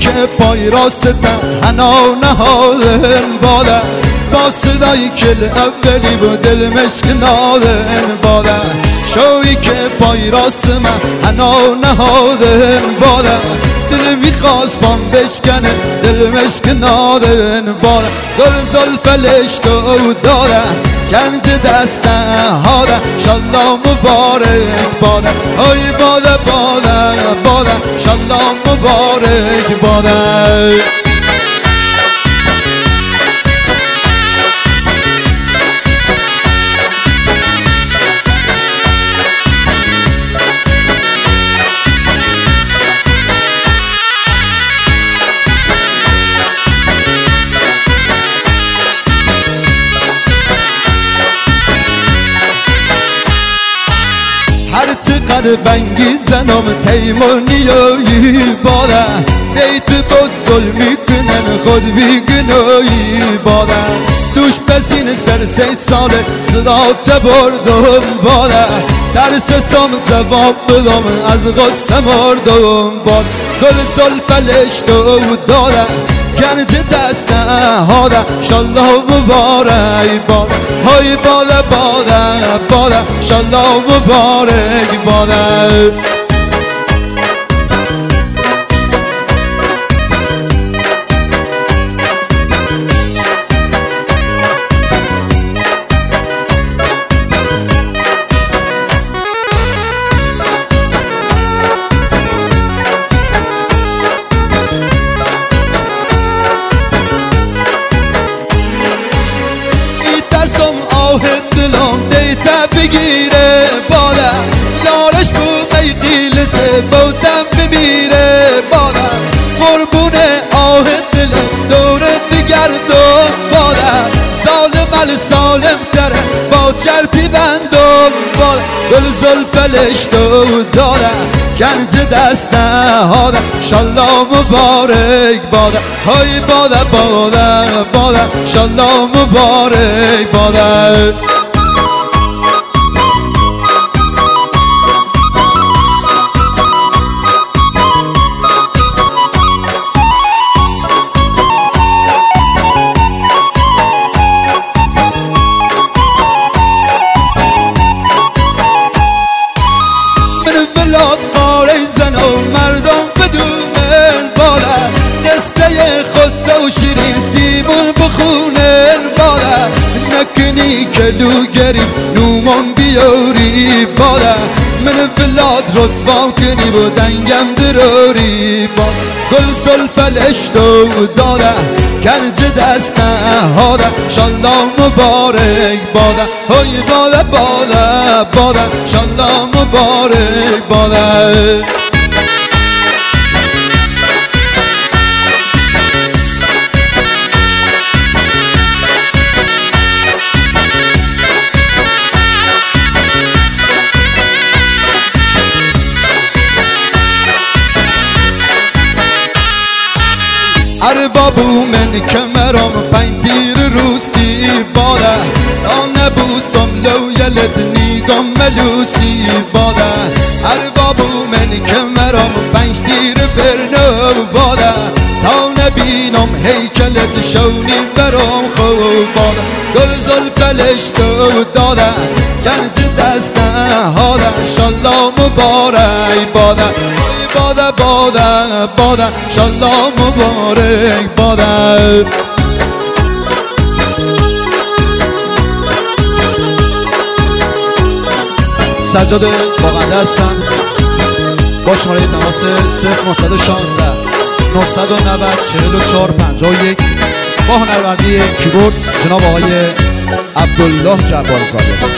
که پای راست تنها نهادن باده، با صدای کل اولی و دل مشک نادن باده، شوی که پای راست من هنو نهادن باده، دل میخواست پام بشکنه دل مشک نادن باده، گل زلفلش تو داره گنج دست هاده، شالله مبارک باده، ای باده باده باده، شالله مبارک باده. هرچقدر بنگیزنم تیمونیایی باده، دیت بود ظلمی کنن خود بیگنایی باده، دوش بسین سر 3 ساله صدا بردم باده، در سسام جواب بدم از غصه مردم باده، گل زلفلش تو داده گنج دست هاده، شالله مبارک باده، های باده باده باده، شالله مبارک باده. دلم دیتا بگیره باده، یارش بو قیقیل سبودم بمیره باده، قربونه آه دلم دورت بگردم باده، سالم سالم تره با چرتی بندم باده، گل زلفلش تو داره گنج دست هاده، شالله مبارک باده، های باده باده باده، شالله مبارک باده. مردم بدونن باده، دسته خسرو و شیرین سیمون بخونن باده، نکنی کلوگری نومان بیاری باده، من بلاد رسوام کنی و دنگم دراری باده، گل زلفلش تو داده گنج دست هاده، شالله مبارک باده، های باده باده باده، شالله مبارک باده. اربابو من کمرم 5 تیر روسی باده، آن بوسم لو یلد نیگم ملوسی باده، اربابو من کمرم 5 تیر برنو باده، تا نبینم هیکلت شونی برام خوب باده، گل زلفلش تو داده گنج دست هاده، شالله مبارک باده، باده باده باده، شالله مبارک باده. سجاد باقنده هستم با شماره تماس 0916 990 44 51 با هنرمندی کیبورد جناب آقای عبدالله جبارزاده.